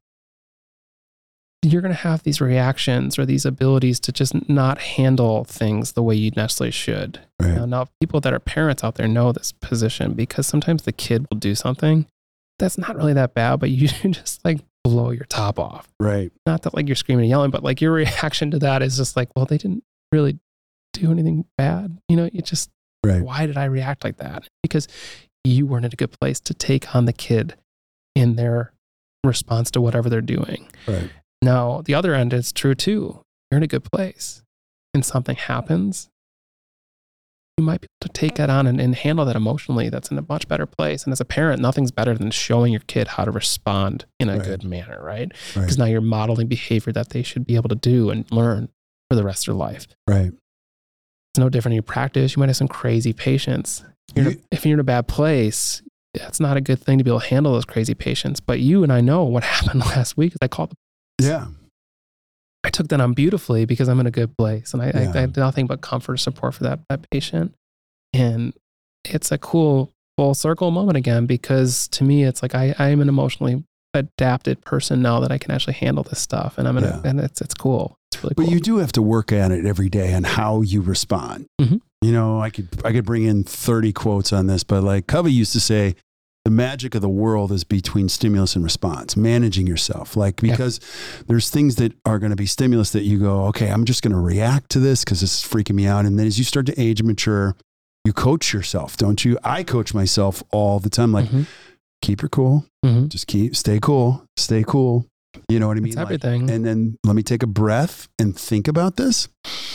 you're going to have these reactions or these abilities to just not handle things the way you necessarily should. Right. Now, now, people that are parents out there know this position, because sometimes the kid will do something that's not really that bad, but you just like blow your top off. Right. Not that like you're screaming and yelling, but like your reaction to that is just like, well, they didn't really do anything bad. You know, you just, right. Why did I react like that? Because you weren't in a good place to take on the kid in their response to whatever they're doing. Right. Now, the other end is true too. You're in a good place and something happens, you might be able to take that on and, and handle that emotionally. That's in a much better place. And as a parent, nothing's better than showing your kid how to respond in a right. good manner, right? Because right. now you're modeling behavior that they should be able to do and learn for the rest of their life. Right. It's no different in your practice. You might have some crazy patients. You're in a, if you're in a bad place, that's not a good thing to be able to handle those crazy patients. But you and I know what happened last week is I called the Yeah. I took that on beautifully because I'm in a good place. And I, Yeah. I, I had nothing but comfort and support for that, that patient. And it's a cool full circle moment again, because to me, it's like I, I am an emotionally adapted person now that I can actually handle this stuff. And I'm in Yeah. a, and it's, it's cool. It's really cool. But you do have to work at it every day on how you respond. Mm-hmm. You know, I could, I could bring in thirty quotes on this, but like Covey used to say, the magic of the world is between stimulus and response, managing yourself. Like, because yeah. there's things that are going to be stimulus that you go, okay, I'm just going to react to this because this is freaking me out. And then as you start to age and mature, you coach yourself, don't you? I coach myself all the time. Like, mm-hmm. keep your cool. Mm-hmm. Just keep, stay cool, stay cool. You know what I mean? It's everything. Like, and then let me take a breath and think about this.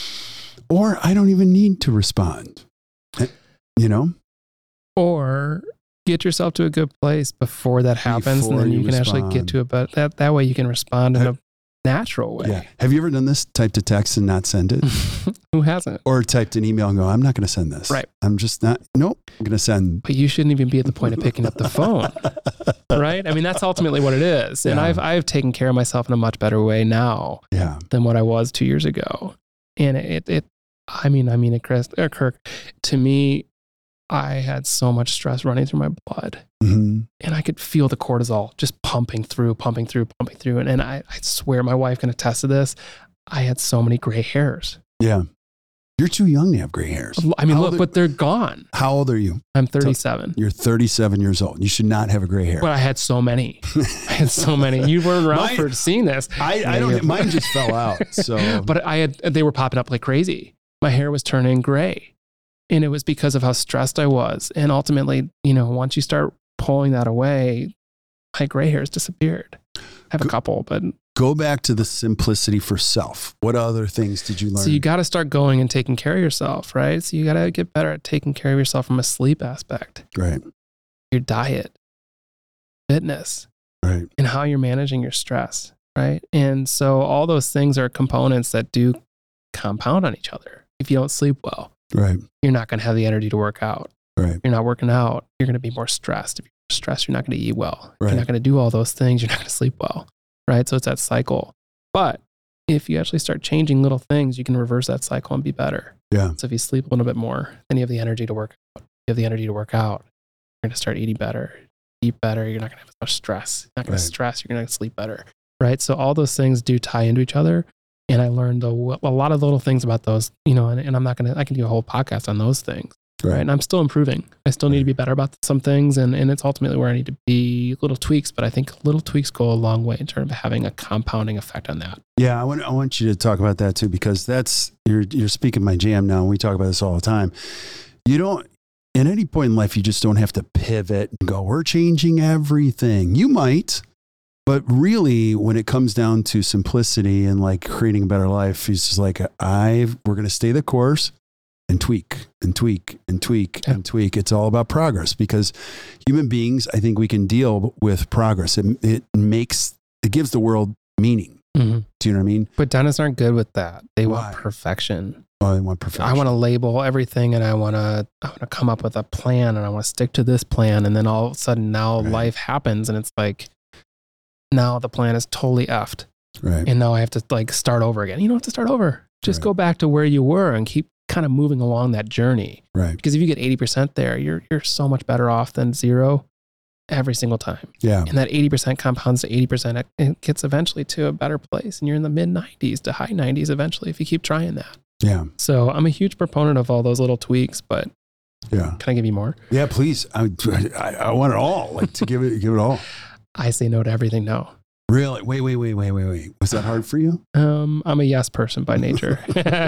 Or I don't even need to respond, you know? Or get yourself to a good place before that happens, before and then you, you can respond. actually get to it. But that, that way you can respond in have, a natural way. Yeah. Have you ever done this? Typed a text and not send it? Who hasn't? Or typed an email and go, I'm not going to send this. Right. I'm just not, nope, I'm going to send. But you shouldn't even be at the point of picking up the phone. Right? I mean, that's ultimately what it is. And yeah. I've, I've taken care of myself in a much better way now yeah. than what I was two years ago. And it, it, I mean, I mean, it, Chris, or Kirk, to me, I had so much stress running through my blood, mm-hmm. and I could feel the cortisol just pumping through, pumping through, pumping through. And, and I, I swear my wife can attest to this. I had so many gray hairs. Yeah. You're too young to have gray hairs. I mean, How look, are, but they're gone. How old are you? I'm thirty-seven. You're thirty-seven years old. You should not have a gray hair. But I had so many. I had so many. You weren't around mine, for seeing this. I, I don't, mine just fell out. So, But I had, they were popping up like crazy. My hair was turning gray. And it was because of how stressed I was. And ultimately, you know, once you start pulling that away, my gray hairs disappeared. I have a couple, but... Go back to the simplicity for self. What other things did you learn? So you got to start going and taking care of yourself, right? So you got to get better at taking care of yourself from a sleep aspect. Right. Your diet, fitness, right, and how you're managing your stress, right? And so all those things are components that do compound on each other. If you don't sleep well, right, you're not going to have the energy to work out. Right. You're not working out, you're going to be more stressed. If you're stressed, you're not going to eat well. Right. You're not going to do all those things. You're not going to sleep well, right? So it's that cycle. But if you actually start changing little things, you can reverse that cycle and be better. Yeah. So if you sleep a little bit more, then you have the energy to work out. You have the energy to work out. You're going to start eating better, eat better. You're not going to have as much stress. You're not going right. to stress. You're going to sleep better, right? So all those things do tie into each other. And I learned a, a lot of little things about those, you know, and, and I'm not going to, I can do a whole podcast on those things. Right. right. And I'm still improving. I still need to be better about some things. And, and it's ultimately where I need to be, little tweaks. But I think little tweaks go a long way in terms of having a compounding effect on that. Yeah. I want, I want you to talk about that too, because that's, you're, you're speaking my jam now. And we talk about this all the time. You don't, at any point in life, you just don't have to pivot and go, we're changing everything. You might. But really, when it comes down to simplicity and like creating a better life, he's just like, I've, we're going to stay the course and tweak and tweak and tweak yeah. and tweak. It's all about progress, because human beings, I think we can deal with progress. It, it makes, it gives the world meaning. Mm-hmm. Do you know what I mean? But dentists aren't good with that. They Why? want perfection. Oh, they want perfection. I want to label everything, and I want to I want to come up with a plan, and I want to stick to this plan. And then all of a sudden now Right. life happens, and it's like, now the plan is totally effed. Right. And now I have to like start over again. You don't have to start over. Just Right. go back to where you were and keep kind of moving along that journey. Right. Because if you get eighty percent there, you're you're so much better off than zero every single time. Yeah. And that eighty percent compounds to eighty percent. It gets eventually to a better place. And you're in the mid nineties to high nineties eventually if you keep trying that. Yeah. So I'm a huge proponent of all those little tweaks, but Yeah. can I give you more? Yeah, please. I, I, I want it all. Like to give it, give it all. I say no to everything no. Really? Wait, wait, wait, wait, wait, wait. Was that hard for you? Um, I'm a yes person by nature,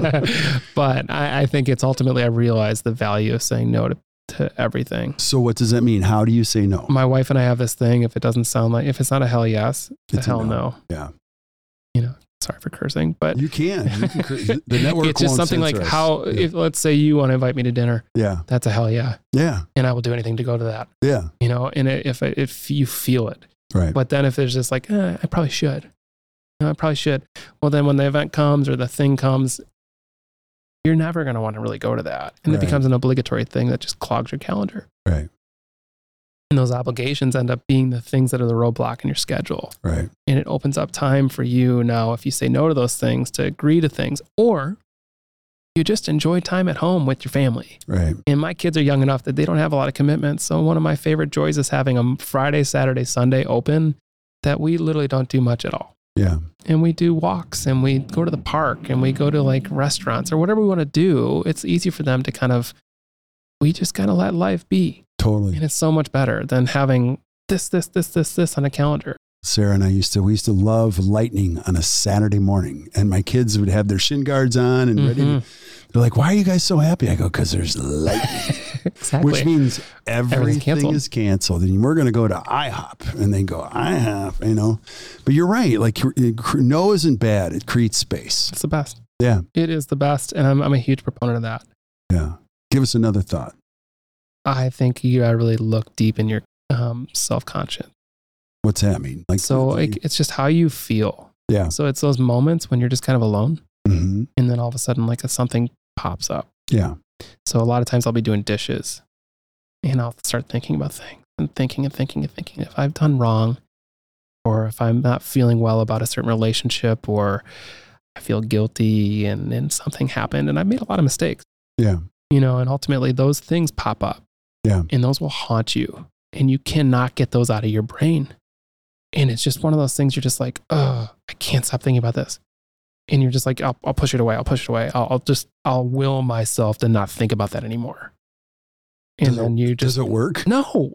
but I, I think it's ultimately I realize the value of saying no to, to everything. So what does that mean? How do you say no? My wife and I have this thing. If it doesn't sound like, if it's not a hell yes, it's, It's a a hell no. no. Yeah. You know, sorry for cursing, but You can. You can cr- the network it's just won't something like censor us. how, Yeah. if let's say you want to invite me to dinner, Yeah. that's a hell yeah. Yeah. And I will do anything to go to that, Yeah. you know, and it, if, it, if you feel it, Right. but then if there's just like, eh, I probably should, no, I probably should. Well, then when the event comes or the thing comes, you're never going to want to really go to that. And Right. it becomes an obligatory thing that just clogs your calendar. Right. And those obligations end up being the things that are the roadblock in your schedule. Right. And it opens up time for you now, if you say no to those things, to agree to things, or you just enjoy time at home with your family. Right. And my kids are young enough that they don't have a lot of commitments. So one of my favorite joys is having a Friday, Saturday, Sunday open that we literally don't do much at all. Yeah. And we do walks and we go to the park and we go to like restaurants or whatever we want to do. It's easy for them to kind of, we just kind of let life be. Totally. And it's so much better than having this, this, this, this, this on a calendar. Sarah and I used to, we used to love lightning on a Saturday morning, and my kids would have their shin guards on and ready to, they're like, why are you guys so happy? I go, because there's lightning, Exactly. which means everything canceled. is canceled. And we're going to go to IHOP, and they go, IHOP, you know, but you're right. Like no isn't bad. It creates space. It's the best. Yeah. It is the best. And I'm, I'm a huge proponent of that. Yeah. Give us another thought. I think you gotta really look deep in your um, self-conscious. What's that mean? Like, So like, it's just how you feel. yeah. So it's those moments when you're just kind of alone. Mm-hmm. And then all of a sudden, like something pops up. Yeah. So a lot of times I'll be doing dishes and I'll start thinking about things and thinking and thinking and thinking. If I've done wrong, or if I'm not feeling well about a certain relationship, or I feel guilty and then something happened and I made a lot of mistakes, Yeah. you know, and ultimately those things pop up. Yeah. And those will haunt you and you cannot get those out of your brain. And it's just one of those things you're just like, oh, I can't stop thinking about this. And you're just like, I'll, I'll push it away. I'll push it away. I'll, I'll just, I'll will myself to not think about that anymore. And Does then it, you just, does it work? no,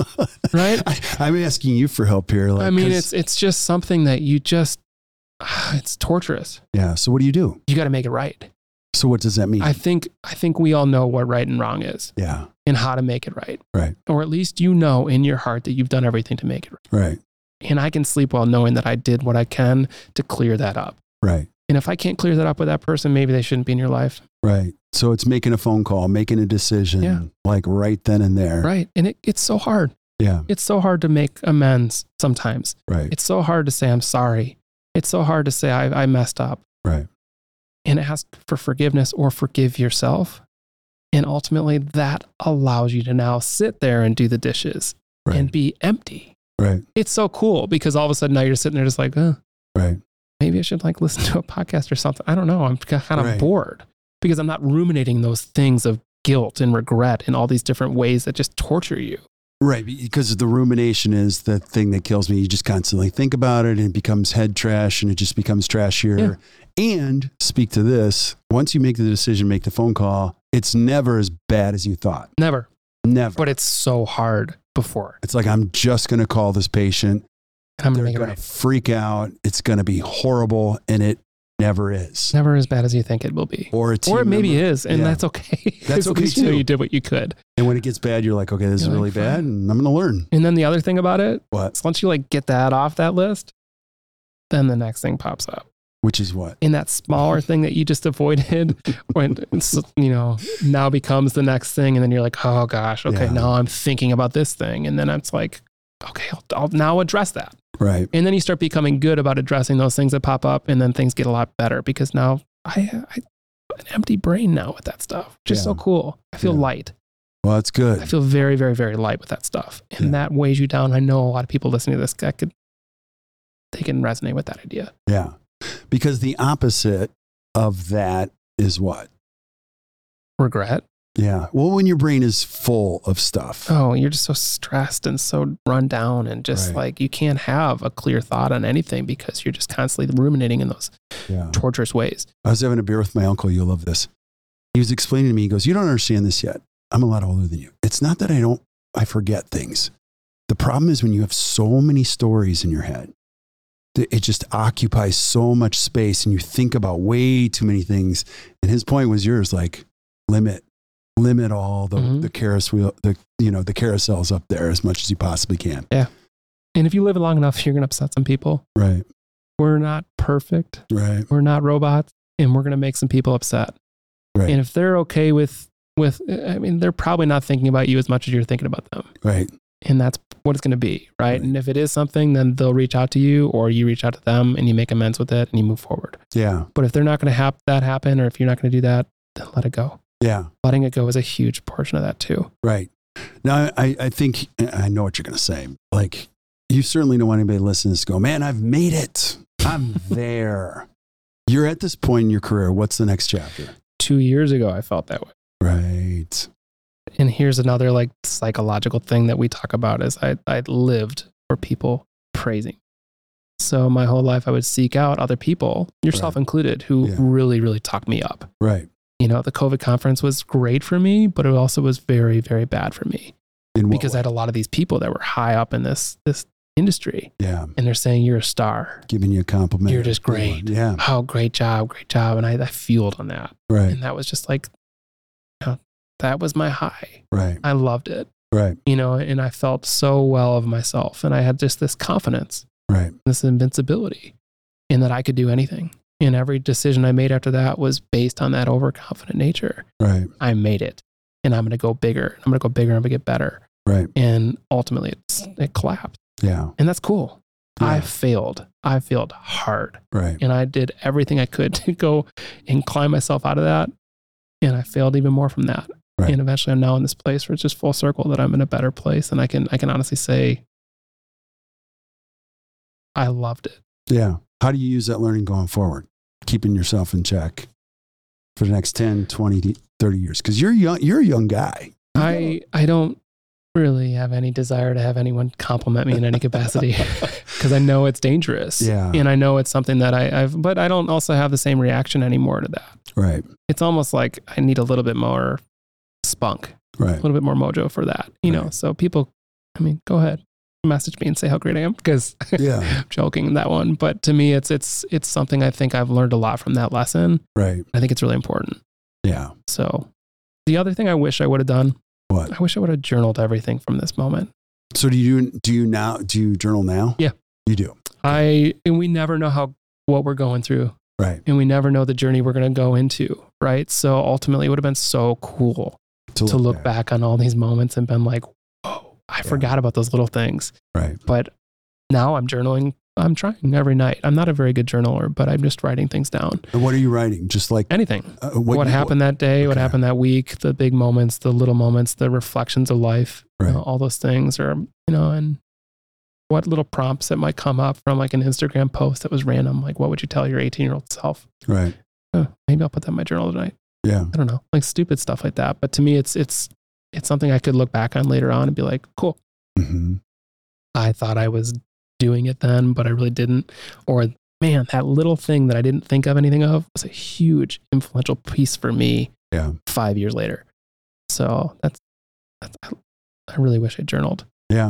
right? I, I'm asking you for help here. Like, I mean, 'cause- it's, it's just something that you just, it's torturous. yeah. So what do you do? You got to make it right. So what does that mean? I think, I think we all know what right and wrong is yeah. and how to make it right. Right. Or at least you know in your heart that you've done everything to make it right. Right. And I can sleep well knowing that I did what I can to clear that up. Right. And if I can't clear that up with that person, maybe they shouldn't be in your life. Right. So it's making a phone call, making a decision, Yeah. like right then and there. Right. And it, it's so hard. Yeah. It's so hard to make amends sometimes. Right. It's so hard to say, I'm sorry. It's so hard to say, I, I messed up. Right. And ask for forgiveness or forgive yourself. And ultimately, that allows you to now sit there and do the dishes Right. and be empty. Right. It's so cool because all of a sudden now you're sitting there just like, oh, Right. maybe I should like listen to a podcast or something. I don't know. I'm kind of Right. bored because I'm not ruminating those things of guilt and regret and all these different ways that just torture you. Right. Because the rumination is the thing that kills me. You just constantly think about it and it becomes head trash and it just becomes trashier. And speak to this, once you make the decision, make the phone call, it's never as bad as you thought. Never. Never. But it's so hard before. It's like, I'm just going to call this patient. And I'm They're going to going make to it right. freak out. It's going to be horrible. And it never is. Never as bad as you think it will be. Or a team Or it maybe member- is, and Yeah. that's okay. That's At okay least you know too. you did what you could. And when it gets bad, you're like, okay, this is You're really like, bad. fine. And I'm going to learn. And then the other thing about it, What? is once you like get that off that list, then the next thing pops up. Which is what? And that smaller thing that you just avoided, when it's, you know, now becomes the next thing. And then you're like, oh gosh, okay, Yeah. now I'm thinking about this thing. And then it's like, okay, I'll, I'll now address that. Right. And then you start becoming good about addressing those things that pop up. And then things get a lot better because now I, I an empty brain now with that stuff, which is Yeah. so cool. I feel Yeah. light. Well, that's good. I feel very, very, very light with that stuff. And Yeah. that weighs you down. I know a lot of people listening to this, that could, they can resonate with that idea. Yeah. Because the opposite of that is what? Regret. Yeah. Well, when your brain is full of stuff. Oh, you're just so stressed and so run down and just Right. like you can't have a clear thought on anything because you're just constantly ruminating in those Yeah. torturous ways. I was having a beer with my uncle. You'll love this. He was explaining to me, he goes, you don't understand this yet. I'm a lot older than you. It's not that I don't, I forget things. The problem is when you have so many stories in your head, that it just occupies so much space and you think about way too many things. And his point was yours, like limit, limit all the, Mhm. the carousel, the, you know, the carousels up there as much as you possibly can. And if you live long enough, you're going to upset some people. Right. We're not perfect. Right. We're not robots, and we're going to make some people upset. Right. And if they're okay with, with, I mean, they're probably not thinking about you as much as you're thinking about them. Right. And that's what it's going to be, right? Right. And if it is something, then they'll reach out to you or you reach out to them and you make amends with it and you move forward. Yeah. But if they're not going to have that happen, or if you're not going to do that, then let it go. Yeah. Letting it go is a huge portion of that too. Right. Now, I, I think, I know what you're going to say. Like, you certainly don't want anybody listening to this go, man, I've made it. I'm there. You're at this point in your career. What's the next chapter? Two years ago, I felt that way. Right. And here's another like psychological thing that we talk about is I, I lived for people praising. So my whole life I would seek out other people, yourself Right. included, who Yeah. really, really talked me up. Right. You know, the COVID conference was great for me, but it also was very, very bad for me In what because I way? had a lot of these people that were high up in this, this industry Yeah. and they're saying, you're a star. Giving you a compliment. You're just great. Yeah. Oh, great job, great job. And I, I fueled on that. Right. And that was just like, you know, that was my high. Right. I loved it. Right. You know, and I felt so well of myself. And I had just this confidence, Right. this invincibility in that I could do anything. And every decision I made after that was based on that overconfident nature. Right. I made it and I'm going to go bigger. I'm going to go bigger. I'm going to get better. Right. And ultimately it's, it collapsed. Yeah. And that's cool. Yeah. I failed. I failed hard. Right. And I did everything I could to go and climb myself out of that. And I failed even more from that. Right. And eventually I'm now in this place where it's just full circle that I'm in a better place. And I can, I can honestly say, I loved it. Yeah. How do you use that learning going forward? Keeping yourself in check for the next ten, twenty, thirty years. Cause you're young, you're a young guy. I, I don't really have any desire to have anyone compliment me in any capacity because I know it's dangerous. Yeah. And I know it's something that I, I've, but I don't also have the same reaction anymore to that. Right. It's almost like I need a little bit more spunk, Right. a little bit more mojo for that, you know? Right. So people, I mean, go ahead, message me and say how great I am because Yeah. I'm joking that one. But to me, it's, it's, it's something I think I've learned a lot from that lesson. Right. I think it's really important. Yeah. So the other thing I wish I would have done, What? I wish I would have journaled everything from this moment. So do you, do you now, do you journal now? Yeah. You do. I, and we never know how, what we're going through. Right. And we never know the journey we're going to go into. Right. So ultimately it would have been so cool To to look back on all these moments and been like, whoa, I Yeah. forgot about those little things. Right. But now I'm journaling. I'm trying every night. I'm not a very good journaler, but I'm just writing things down. And what are you writing? Just like Anything. uh, What, you- happened that day, what Okay. happened that week, the big moments, the little moments, the reflections of life, you Right. know, all those things are, you know, and what little prompts that might come up from like an Instagram post that was random. Like, what would you tell your eighteen year old self? Right. Oh, maybe I'll put that in my journal tonight. Yeah. I don't know, like stupid stuff like that. But to me, it's, it's, it's something I could look back on later on and be like, cool. Mm-hmm. I thought I was doing it then, but I really didn't. Or man, that little thing that I didn't think of anything of was a huge influential piece for me Yeah. five years later. So that's, that's I really wish I journaled. Yeah.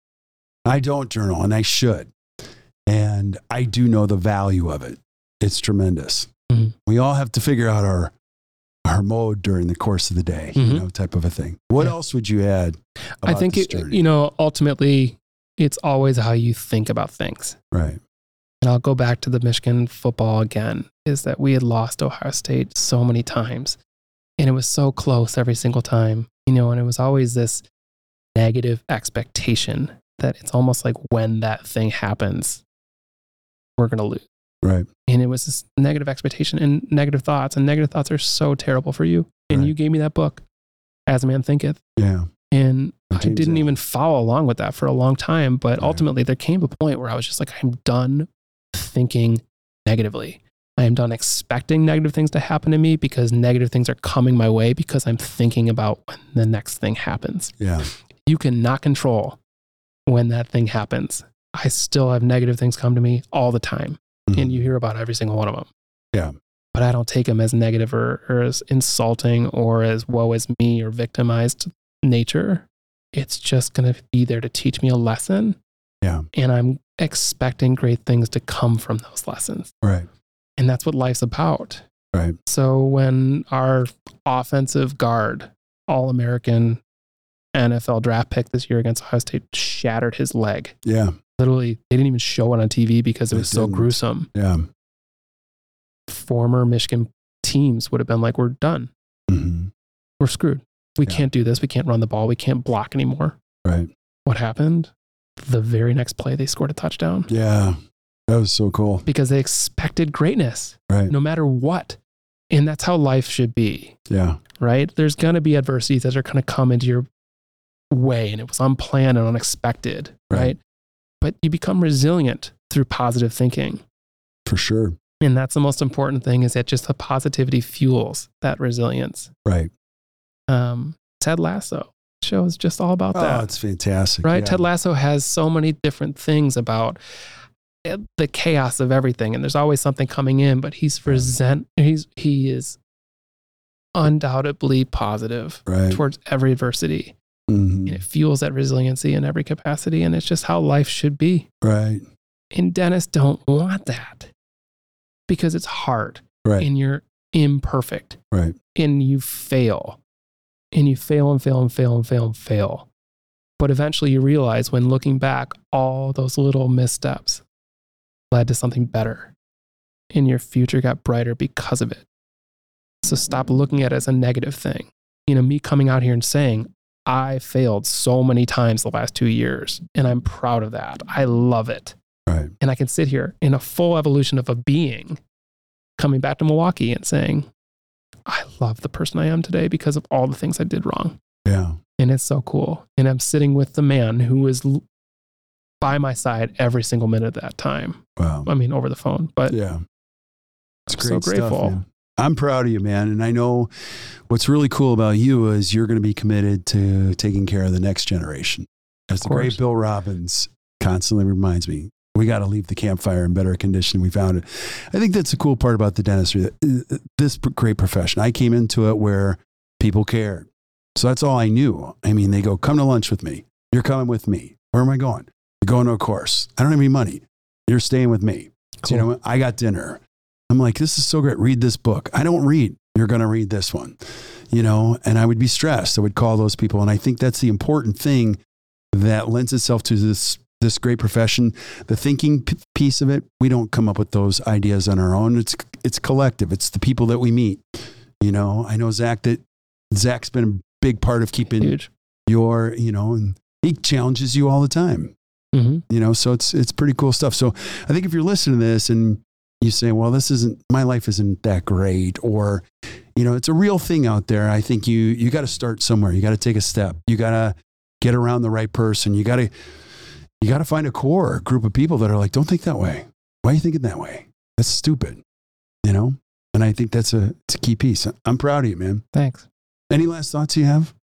I don't journal and I should. And I do know the value of it. It's tremendous. Mhm. We all have to figure out our our mode during the course of the day, you Mhm. know, type of a thing. What Yeah. else would you add I about think, this it, journey? you know, ultimately it's always how you think about things. Right. And I'll go back to the Michigan football again, is that we had lost Ohio State so many times and it was so close every single time, you know, and it was always this negative expectation that it's almost like when that thing happens, we're going to lose. Right. And it was this negative expectation and negative thoughts. And negative thoughts are so terrible for you. And Right. you gave me that book, As a Man Thinketh. Yeah. And I James didn't Allen. even follow along with that for a long time. But Right. ultimately, there came a point where I was just like, I'm done thinking negatively. I am done expecting negative things to happen to me because negative things are coming my way because I'm thinking about when the next thing happens. Yeah. You cannot control when that thing happens. I still have negative things come to me all the time. Mhm. And you hear about every single one of them. Yeah. But I don't take them as negative or, or as insulting or as woe is me or victimized nature. It's just going to be there to teach me a lesson. Yeah. And I'm expecting great things to come from those lessons. Right. And that's what life's about. Right. So when our offensive guard, All-American N F L draft pick this year against Ohio State, shattered his leg. Yeah. Literally, they didn't even show it on T V because it They was so didn't. gruesome. Yeah. Former Michigan teams would have been like, we're done. Mm-hmm. We're screwed. We Yeah. can't do this. We can't run the ball. We can't block anymore. Right. What happened? The very next play, they scored a touchdown Yeah. That was so cool. because they expected greatness Right. no matter what. And that's how life should be, Yeah. right? There's going to be adversities that are going to come into your way, and it was unplanned and unexpected, Right. right? But you become resilient through positive thinking. For sure. And that's the most important thing, is that just the positivity fuels that resilience. Right. Um, Ted Lasso show is just all about Oh, that. it's fantastic. Right? Yeah. Ted Lasso has so many different things about it- the chaos of everything, and there's always something coming in, but he's resent, he's, he is undoubtedly positive Right. towards every adversity, Mhm. and it fuels that resiliency in every capacity, and it's just how life should be. Right. And dentists don't want that because it's hard Right. and you're imperfect Right. and you fail and you fail and fail and fail and fail and fail. But eventually you realize, when looking back, all those little missteps led to something better, and your future got brighter because of it. So stop looking at it as a negative thing. You know, me coming out here and saying, I failed so many times the last two years, and I'm proud of that. I love it. Right. And I can sit here in a full evolution of a being coming back to Milwaukee and saying, I love the person I am today because of all the things I did wrong. Yeah. And it's so cool. And I'm sitting with the man who was l- by my side every single minute of that time. Wow. I mean, over the phone, but Yeah. It's I'm great so stuff, grateful. man. I'm proud of you, man. And I know what's really cool about you is you're going to be committed to taking care of the next generation. As the great course. Bill Robbins constantly reminds me, we got to leave the campfire in better condition than we found it. I think that's the cool part about the dentistry, that uh, this great profession. I came into it where people cared. So that's all I knew. I mean, they go, come to lunch with me. You're coming with me. Where am I going? You're going to a course. I don't have any money. You're staying with me. So, you know what? I got dinner. I'm like, this is so great. Read this book. I don't read. You're going to read this one, you know, and I would be stressed. I would call those people. And I think that's the important thing that lends itself to this, this great profession. The thinking p- piece of it, we don't come up with those ideas on our own. It's, it's collective. It's the people that we meet. You know, I know Zach, that Zach's been a big part of keeping Huge. your, you know, and he challenges you all the time, Mm-hmm. you know, so it's, it's pretty cool stuff. So I think if you're listening to this and you say, well, this isn't, my life isn't that great, or, you know, it's a real thing out there. I think you, you got to start somewhere. You got to take a step. You got to get around the right person. You got to, you got to find a core group of people that are like, don't think that way. Why are you thinking that way? That's stupid, you know? And I think that's a, it's a key piece. I'm proud of you, man. Thanks. Any last thoughts you have?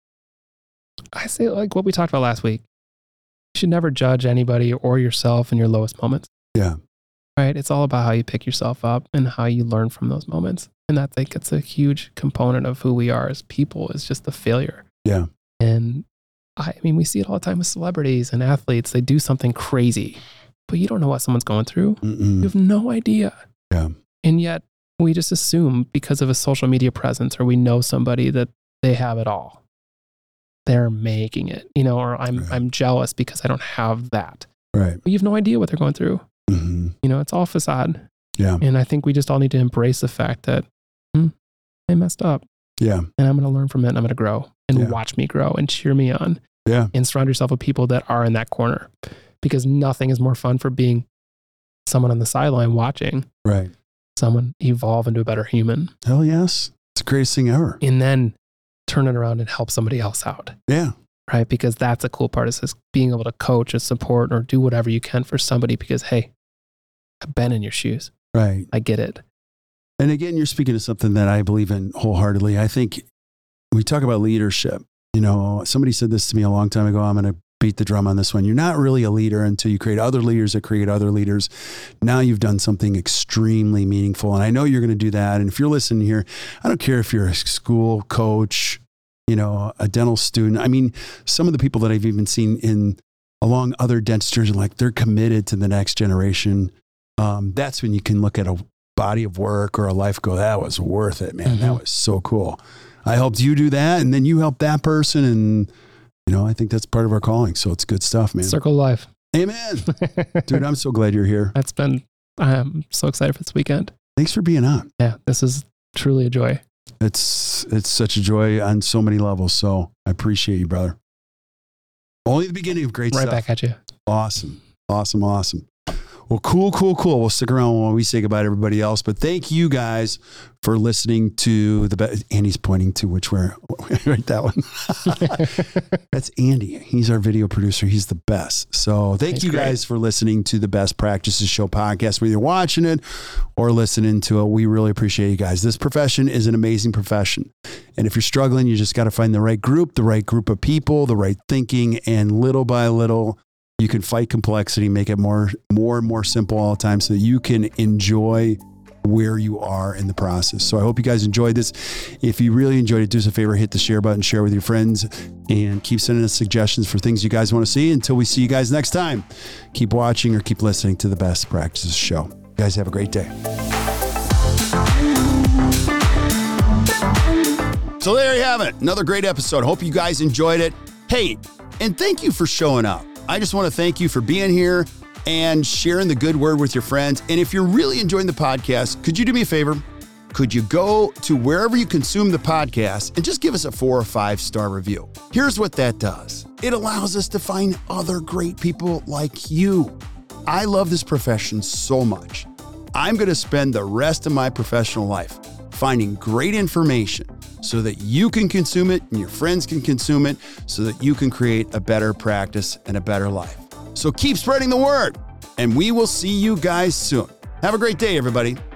I say, like what we talked about last week, you should never judge anybody or yourself in your lowest moments. Yeah. Right? It's all about how you pick yourself up and how you learn from those moments. And I think it's a huge component of who we are as people, is just the failure. Yeah. And I mean, we see it all the time with celebrities and athletes. They do something crazy, but you don't know what someone's going through. Mm-mm. You have no idea. Yeah. And yet we just assume because of a social media presence, or we know somebody, that they have it all. They're making it, you know, or I'm, Right. I'm jealous because I don't have that. Right. But you have no idea what they're going through. Mm-hmm. You know, it's all facade. Yeah. And I think we just all need to embrace the fact that hmm, I messed up, Yeah. and I'm going to learn from it, and I'm going to grow, and Yeah. watch me grow and cheer me on. Yeah. And surround yourself with people that are in that corner, because nothing is more fun for being someone on the sideline watching Right. someone evolve into a better human. Hell yes. It's the greatest thing ever. And then turn it around and help somebody else out. Yeah. Right. Because that's a cool part, is just being able to coach and support or do whatever you can for somebody because, hey, I've been in your shoes. Right. I get it. And again, you're speaking to something that I believe in wholeheartedly. I think we talk about leadership. You know, somebody said this to me a long time ago. I'm going to beat the drum on this one. You're not really a leader until you create other leaders that create other leaders. Now you've done something extremely meaningful. And I know you're going to do that. And if you're listening here, I don't care if you're a school coach, you know, a dental student. I mean, some of the people that I've even seen in along other dentistries, like they're committed to the next generation. Um, that's when you can look at a body of work or a life, go, that was worth it, man. Mm-hmm. That was so cool. I helped you do that. And then you helped that person. And, you know, I think that's part of our calling. So it's good stuff, man. Circle life. Amen. Dude, I'm so glad you're here. It's been, I'm so excited for this weekend. Thanks for being on. Yeah, this is truly a joy. It's, it's such a joy on so many levels. So I appreciate you, brother. Only the beginning of great right stuff. Right back at you. Awesome. Awesome. Awesome. Well, cool, cool, cool. We'll stick around when we say goodbye to everybody else. But thank you guys for listening to the best. Andy's pointing to which way. Right, that one. That's Andy. He's our video producer. He's the best. So thank Thanks, you guys great. for listening to the Best Practices Show podcast, whether you're watching it or listening to it. We really appreciate you guys. This profession is an amazing profession. And if you're struggling, you just got to find the right group, the right group of people, the right thinking, and little by little, you can fight complexity, make it more, more and more simple all the time so that you can enjoy where you are in the process. So I hope you guys enjoyed this. If you really enjoyed it, do us a favor, hit the share button, share with your friends, and keep sending us suggestions for things you guys want to see. Until we see you guys next time, keep watching or keep listening to the Best Practices Show. You guys have a great day. So there you have it. Another great episode. Hope you guys enjoyed it. Hey, and thank you for showing up. I just want to thank you for being here and sharing the good word with your friends. And if you're really enjoying the podcast, could you do me a favor? Could you go to wherever you consume the podcast and just give us a four or five star review? Here's what that does. It allows us to find other great people like you. I love this profession so much. I'm going to spend the rest of my professional life finding great information so that you can consume it and your friends can consume it so that you can create a better practice and a better life. So keep spreading the word, and we will see you guys soon. Have a great day, everybody.